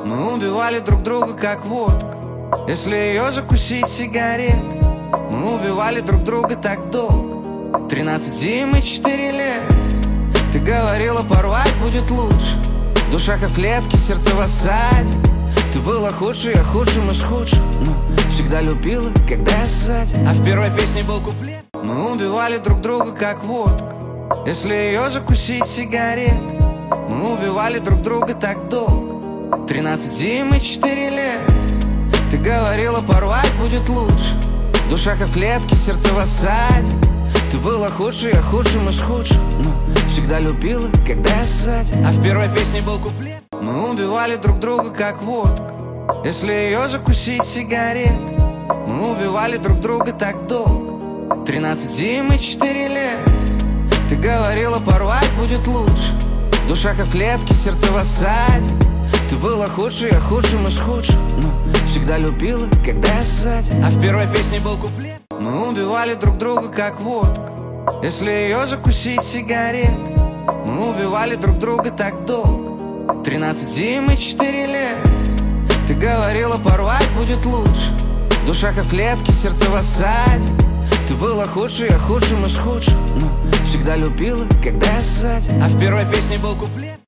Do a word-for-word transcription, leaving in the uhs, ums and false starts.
Мы убивали друг друга, как водка, если ее закусить сигарет. Мы убивали друг друга так долго, тринадцать зим и четыре лет. Ты говорила, порвать будет лучше, душа как в клетке, сердце в осаде. Ты была худшей, я худшим из худших, но всегда любила, когда я сзади. А в первой песне был куплет. Мы убивали друг друга, как водка, если ее закусить сигарет. Мы убивали друг друга так долго, тринадцать зим и четыре лет. Ты говорила, порвать будет лучше, душа как в клетке, сердце в осаде. Ты была худшей, я худшим из худших, но всегда любила, когда я сзади. А в первой песне был куплет. Мы убивали друг друга, как водка, если ее закусить сигарет. Мы убивали друг друга так долго, тринадцать зим и четыре лет. Ты говорила, порвать будет лучше, душа как в клетке, сердце в осаде. Ты была худшей, я худшим из худших, но всегда любила, когда я сзади. А в первой песне был куплет. Мы убивали друг друга, как водка, если ее закусить сигарет. Мы убивали друг друга так долго, тринадцать зим и четыре лет. Ты говорила, порвать будет лучше, душа как в клетке, сердце в осаде. Ты была худшей, я худшим из худших, но всегда любила, когда я сзади. А в первой песне был куплет.